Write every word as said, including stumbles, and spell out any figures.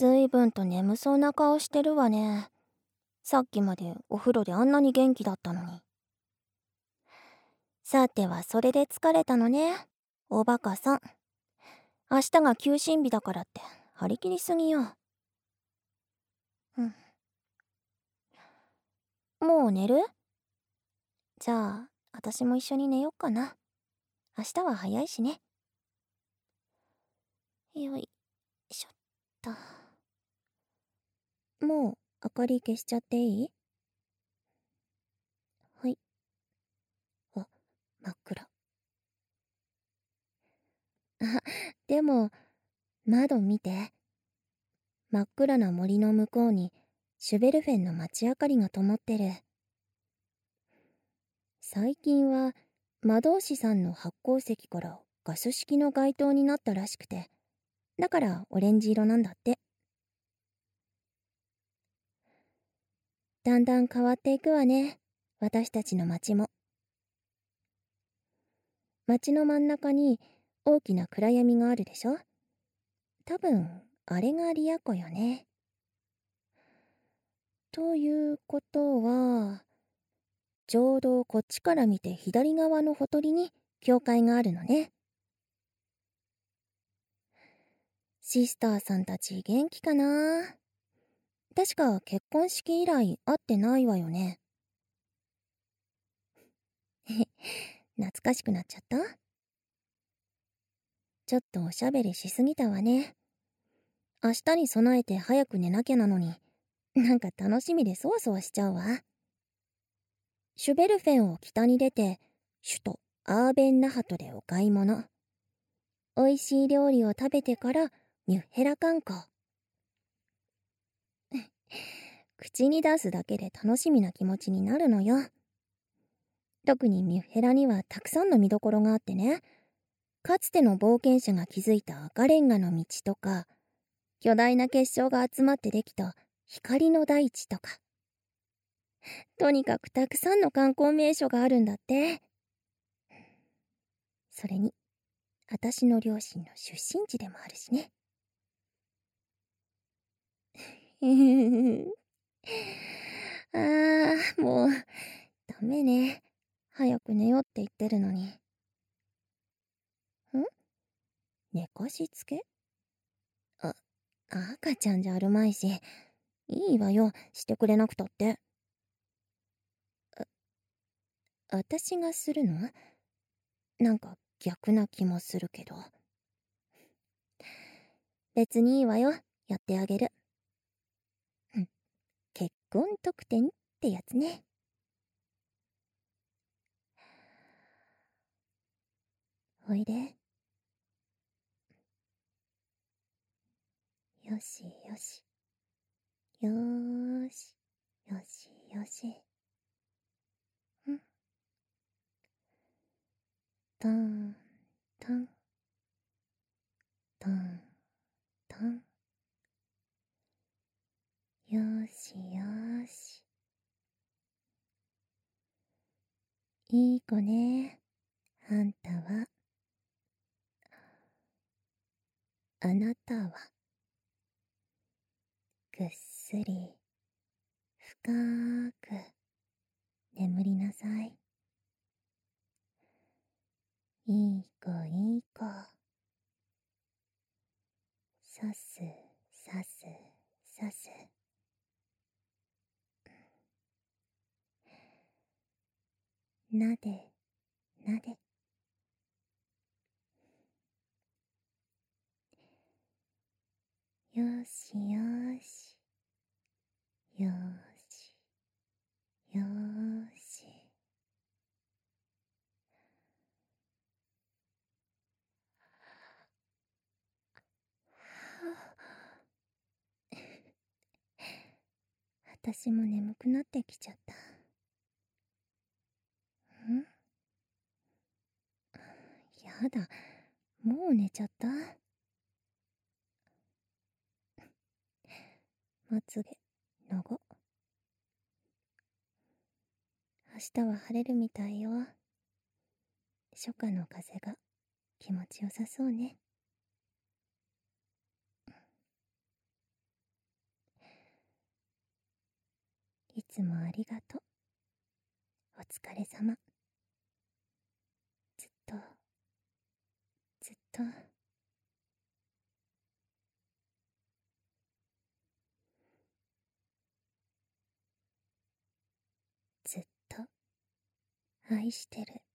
ずいぶんと眠そうな顔してるわね。さっきまでお風呂であんなに元気だったのに。さてはそれで疲れたのね。おバカさん。明日が休診日だからって張り切りすぎよ。うん。もう寝る？じゃあ、私も一緒に寝よっかな。明日は早いしね。よいしょっと。もう明かり消しちゃっていい？はい。あ、真っ暗。あ、でも、窓見て。真っ暗な森の向こうに、シュベルフェンの街明かりが灯ってる。最近は、魔導士さんの発光石からガス式の街灯になったらしくて、だからオレンジ色なんだって。だんだん変わっていくわね、私たちの街も。街の真ん中に大きな暗闇があるでしょ？多分、あれがリア湖よね。ということは、ちょうどこっちから見て左側のほとりに教会があるのね。シスターさんたち元気かな？確か結婚式以来会ってないわよね。懐かしくなっちゃった？ちょっとおしゃべりしすぎたわね。明日に備えて早く寝なきゃなのに、なんか楽しみでそわそわしちゃうわ。シュベルフェンを北に出て、首都アーベンナハトでお買い物。美味しい料理を食べてからミュッヘラ観光。口に出すだけで楽しみな気持ちになるのよ。特にミュッヘラにはたくさんの見どころがあってね。かつての冒険者が築いた赤レンガの道とか、巨大な結晶が集まってできた光の大地とか。とにかくたくさんの観光名所があるんだって。それに、私の両親の出身地でもあるしね。あー、もう、ダメね。早く寝ようって言ってるのに。ん？寝かしつけ？あ、赤ちゃんじゃあるまいし、いいわよ、してくれなくたって。あ、私がするの？なんか逆な気もするけど。別にいいわよ、やってあげる。うん、結婚特典ってやつね。おいで。よしよし。よーし。よしよし。ん？トントントントン。よしよし。いい子ね。あんたは。あなたは。ぐっすり、深く眠りなさい。いい子いい子。さすさすさす。なでなで。よしよし。よしよし。私も眠くなってきちゃった。ん？やだ、もう寝ちゃった。まつげ、長。明日は晴れるみたいよ。初夏の風が気持ちよさそうね。 つもありがとう。お疲れ様。ずっと、ずっと。ずっと愛してる。